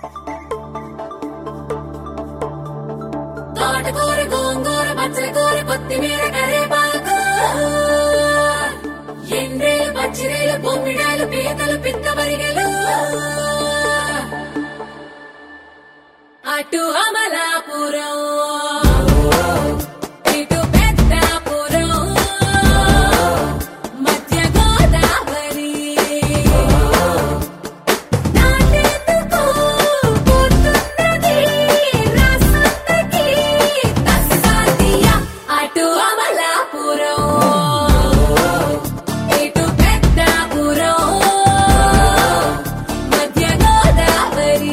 తోటకూర గోంగూర పచ్చకూర కొత్తిమీర కరేపాకు ఎండ్రేలు పచ్చిరేలు బొమ్మిడాలు పీతలు పిత్తమరిగెలు అటు అమలాపురం ఇటు పెద్దాపురం మధ్య గోదావరి నాటెందుకు పుట్టున్నది రాసంతకి తస్సాదియ అటు అమలాపురం ఇటు పెద్దాపురం మధ్య గోదావరి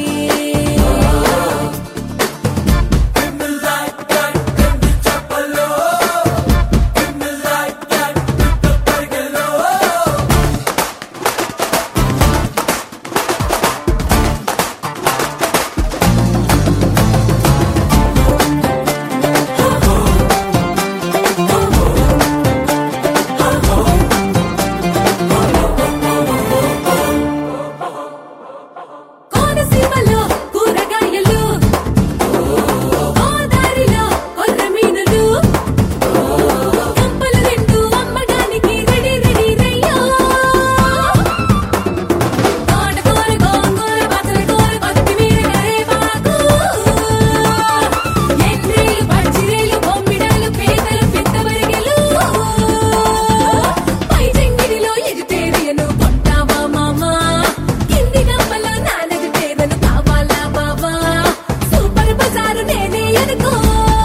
కోనసీమలో కూరగాయలు గోదారిలో కొర్రమీనులు కంపలు రెండు అమ్మడానికి రెడీ రెడీ రయ్యో తోటకూర గోంగూర పచ్చకూర కొత్తిమీర కరేపాకు ఎండ్రేలు పచ్చిరేలు బొమ్మిడాలు పీతలు పిత్తమరిగెలు పై చెంగిడిలో ఎజిటేరియను కొంటావా మామా కింది గంపలో నానది పేదలు కావాలా బావా సూపర్ బజారు నేనే అనుకో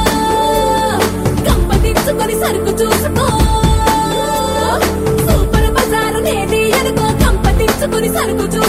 గంప దించుకొని సరుకు చూసుకో సూపర్ బజారు నేనే అనుకో గంప దించుకొని సరుకు చూసుకో